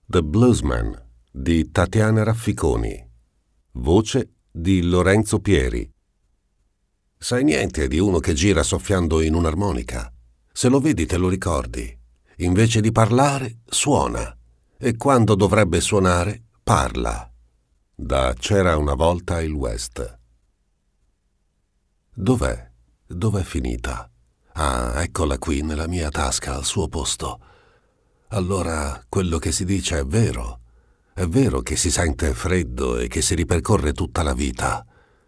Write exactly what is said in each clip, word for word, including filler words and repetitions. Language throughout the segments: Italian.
The Bluesman di Tatiana Rafficoni. Voce di Lorenzo Pieri. Sai niente di uno che gira soffiando in un'armonica? Se lo vedi te lo ricordi. Invece di parlare, suona. E quando dovrebbe suonare, parla. Da C'era una volta il West. Dov'è? Dov'è finita? Ah, eccola qui nella mia tasca, al suo posto. Allora quello che si dice è vero. È vero che si sente freddo e che si ripercorre tutta la vita.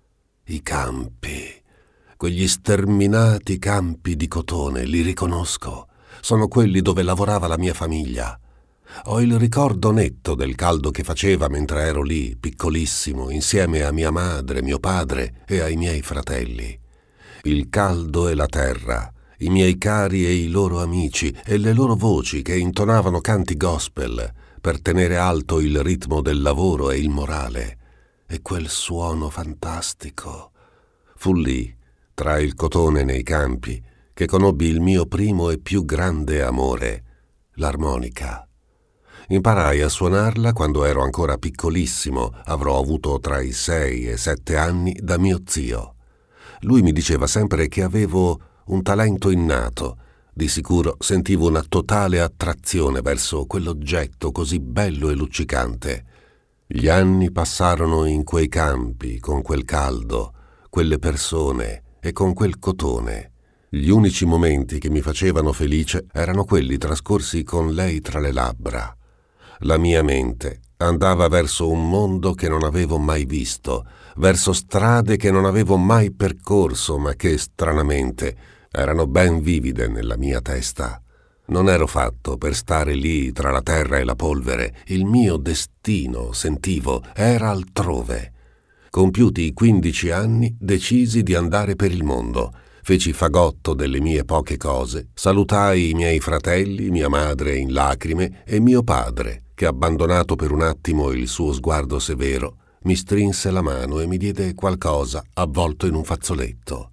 I campi, quegli sterminati campi di cotone, li riconosco. Sono quelli dove lavorava la mia famiglia. Ho il ricordo netto del caldo che faceva mentre ero lì, piccolissimo, insieme a mia madre, mio padre e ai miei fratelli. Il caldo e la terra, i miei cari e i loro amici e le loro voci che intonavano canti gospel per tenere alto il ritmo del lavoro e il morale. E quel suono fantastico. Fu lì, tra il cotone nei campi, che conobbi il mio primo e più grande amore, l'armonica. Imparai a suonarla quando ero ancora piccolissimo, avrò avuto tra i sei e sette anni, da mio zio. Lui mi diceva sempre che avevo un talento innato. Di sicuro sentivo una totale attrazione verso quell'oggetto così bello e luccicante. Gli anni passarono in quei campi, con quel caldo, quelle persone e con quel cotone. Gli unici momenti che mi facevano felice erano quelli trascorsi con lei tra le labbra. La mia mente andava verso un mondo che non avevo mai visto, verso strade che non avevo mai percorso, ma che, stranamente, erano ben vivide nella mia testa. Non ero fatto per stare lì tra la terra e la polvere. Il mio destino, sentivo, era altrove. Compiuti i quindici anni, decisi di andare per il mondo. Feci fagotto delle mie poche cose, salutai i miei fratelli, mia madre in lacrime e mio padre, che, abbandonato per un attimo il suo sguardo severo, mi strinse la mano e mi diede qualcosa avvolto in un fazzoletto.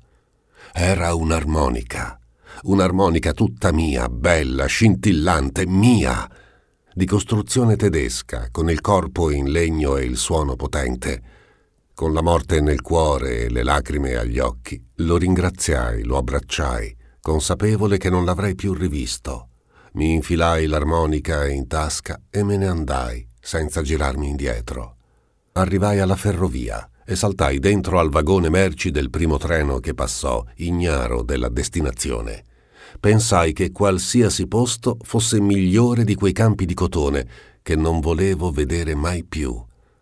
Era un'armonica, un'armonica tutta mia, bella, scintillante, mia, di costruzione tedesca, con il corpo in legno e il suono potente. Con la morte nel cuore e le lacrime agli occhi, lo ringraziai, lo abbracciai, consapevole che non l'avrei più rivisto. Mi infilai l'armonica in tasca e me ne andai, senza girarmi indietro. Arrivai alla ferrovia e saltai dentro al vagone merci del primo treno che passò, ignaro della destinazione. Pensai che qualsiasi posto fosse migliore di quei campi di cotone che non volevo vedere mai più.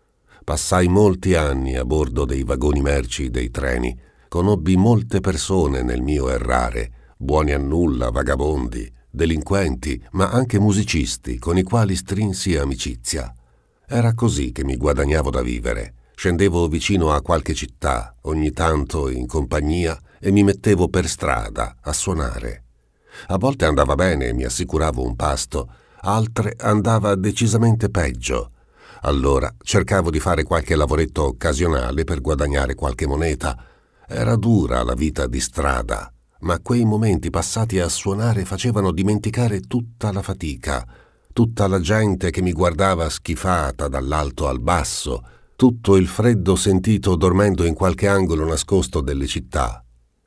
Passai molti anni a bordo dei vagoni merci dei treni. Conobbi molte persone nel mio errare, buoni a nulla, vagabondi, delinquenti, ma anche musicisti con i quali strinsi amicizia. Era così che mi guadagnavo da vivere. Scendevo vicino a qualche città, ogni tanto in compagnia, e mi mettevo per strada a suonare. A volte andava bene e mi assicuravo un pasto, altre andava decisamente peggio. Allora cercavo di fare qualche lavoretto occasionale per guadagnare qualche moneta. Era dura la vita di strada, ma quei momenti passati a suonare facevano dimenticare tutta la fatica, tutta la gente che mi guardava schifata dall'alto al basso, tutto il freddo sentito dormendo in qualche angolo nascosto delle città.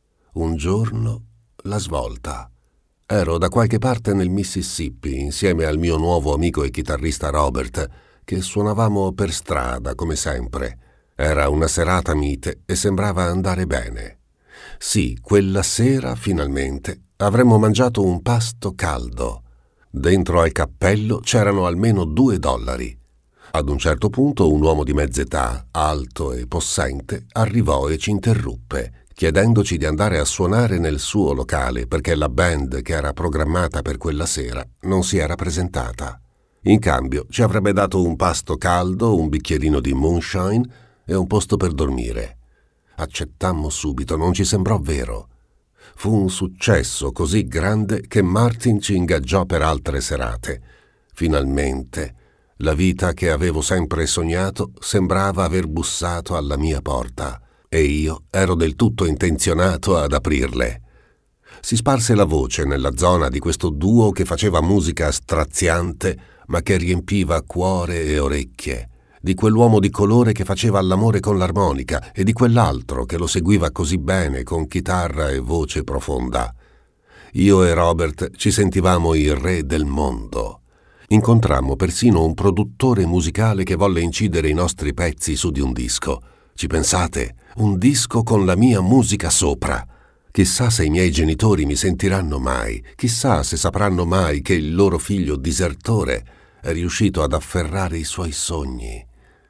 Un giorno la svolta. Ero da qualche parte nel Mississippi insieme al mio nuovo amico e chitarrista Robert, che suonavamo per strada come sempre. Era una serata mite e sembrava andare bene. Sì, quella sera, finalmente, avremmo mangiato un pasto caldo. Dentro al cappello c'erano almeno due dollari. Ad un certo punto un uomo di mezz'età, alto e possente, arrivò e ci interruppe, chiedendoci di andare a suonare nel suo locale perché la band che era programmata per quella sera non si era presentata. In cambio ci avrebbe dato un pasto caldo, un bicchierino di moonshine e un posto per dormire. Accettammo subito, non ci sembrò vero. Fu un successo così grande che Martin ci ingaggiò per altre serate. Finalmente, la vita che avevo sempre sognato sembrava aver bussato alla mia porta e io ero del tutto intenzionato ad aprirle. Si sparse la voce nella zona di questo duo che faceva musica straziante ma che riempiva cuore e orecchie, di quell'uomo di colore che faceva l'amore con l'armonica e di quell'altro che lo seguiva così bene con chitarra e voce profonda. Io e Robert ci sentivamo il re del mondo. Incontrammo persino un produttore musicale che volle incidere i nostri pezzi su di un disco. Ci pensate? Un disco con la mia musica sopra. Chissà se i miei genitori mi sentiranno mai, chissà se sapranno mai che il loro figlio disertore è riuscito ad afferrare i suoi sogni.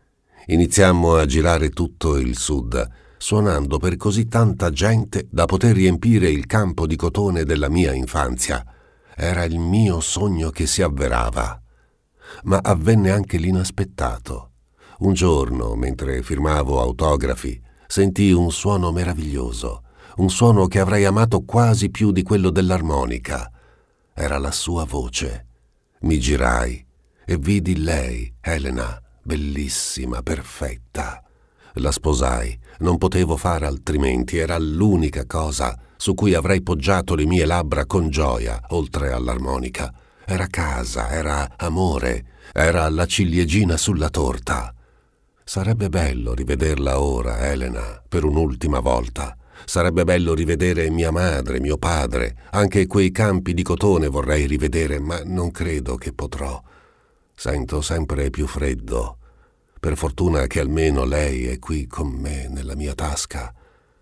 Iniziammo a girare tutto il sud, suonando per così tanta gente da poter riempire il campo di cotone della mia infanzia. Era il mio sogno che si avverava. Ma avvenne anche l'inaspettato. Un giorno, mentre firmavo autografi, sentii un suono meraviglioso, un suono che avrei amato quasi più di quello dell'armonica. Era la sua voce. Mi girai e vidi lei, Elena, bellissima, perfetta. La sposai, non potevo fare altrimenti, era l'unica cosa su cui avrei poggiato le mie labbra con gioia, oltre all'armonica. Era casa, era amore, era la ciliegina sulla torta. Sarebbe bello rivederla ora, Elena, per un'ultima volta. Sarebbe bello rivedere mia madre, mio padre, anche quei campi di cotone vorrei rivedere, ma non credo che potrò. Sento sempre più freddo. Per fortuna che almeno lei è qui con me, nella mia tasca.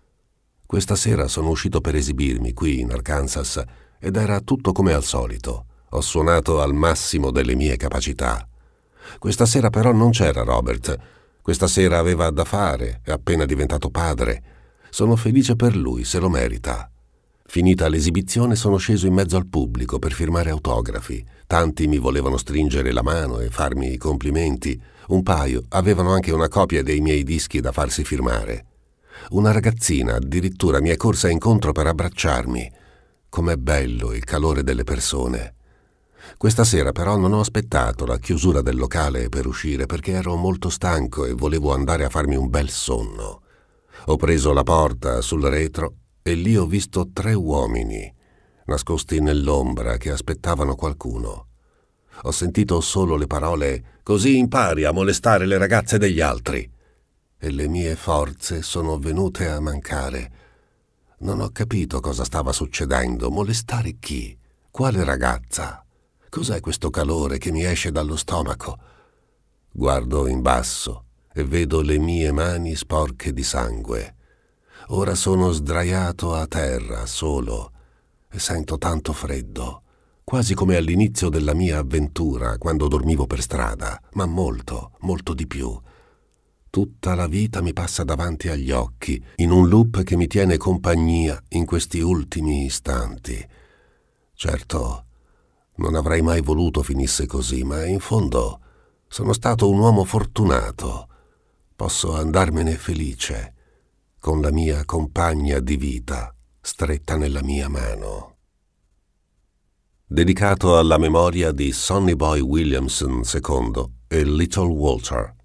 Questa sera sono uscito per esibirmi qui in Arkansas ed era tutto come al solito. Ho suonato al massimo delle mie capacità. Questa sera però non c'era Robert. Questa sera aveva da fare, è appena diventato padre. Sono felice per lui, se lo merita. Finita l'esibizione sono sceso in mezzo al pubblico per firmare autografi. Tanti mi volevano stringere la mano e farmi i complimenti. Un paio avevano anche una copia dei miei dischi da farsi firmare. Una ragazzina addirittura mi è corsa incontro per abbracciarmi. Com'è bello il calore delle persone. Questa sera però non ho aspettato la chiusura del locale per uscire perché ero molto stanco e volevo andare a farmi un bel sonno. Ho preso la porta sul retro e lì ho visto tre uomini, nascosti nell'ombra, che aspettavano qualcuno. Ho sentito solo le parole «Così impari a molestare le ragazze degli altri» e le mie forze sono venute a mancare. Non ho capito cosa stava succedendo. Molestare chi? Quale ragazza? Cos'è questo calore che mi esce dallo stomaco? Guardo in basso e vedo le mie mani sporche di sangue. Ora sono sdraiato a terra, solo, e sento tanto freddo, quasi come all'inizio della mia avventura, quando dormivo per strada, ma molto, molto di più. Tutta la vita mi passa davanti agli occhi, in un loop che mi tiene compagnia in questi ultimi istanti. Certo, non avrei mai voluto finisse così, ma in fondo sono stato un uomo fortunato. Posso andarmene felice, con la mia compagna di vita stretta nella mia mano. Dedicato alla memoria di Sonny Boy Williamson secondo e Little Walter.